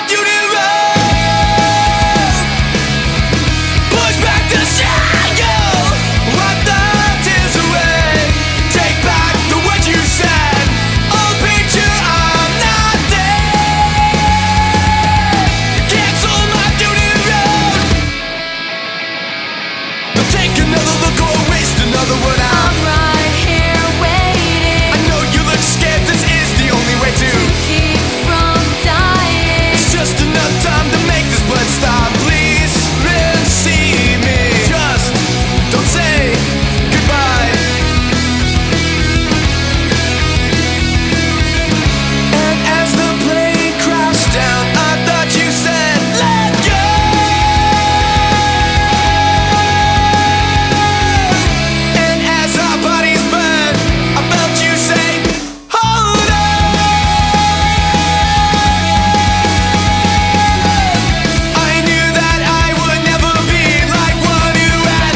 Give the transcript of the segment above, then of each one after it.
duty road. Push back the shadow, wipe the tears away. Take back the words you said. Old picture, I'm not dead. Cancel my duty road. Don't take another look or waste another word out. I'm right here waiting. I know you look scared, this is the only way to Keep from dying. It's just enough time to make this blood stop. Please, see me. Just don't say goodbye. And as the plane crashed down, I thought you said, let go. And as our bodies burned, I felt you say, hold on. I knew that I would never be like one who had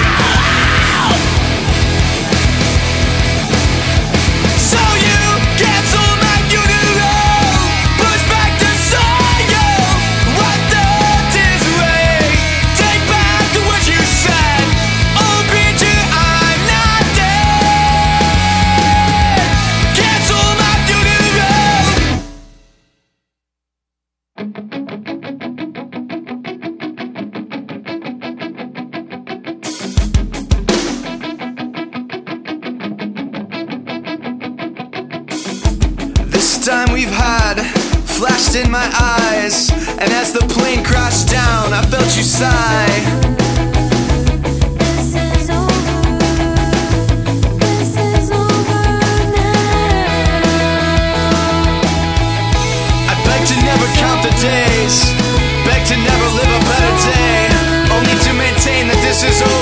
So you cancel my funeral, push back the sorrow, wipe the tears away. Take back the words you said. Old creature, I'm not dead. Cancel my funeral. This time we've had flashed in my eyes, and as the plane crashed down, I felt you sigh. This is over. This is over now. I beg to never count the days, beg to never live a better day, only to maintain that this is over.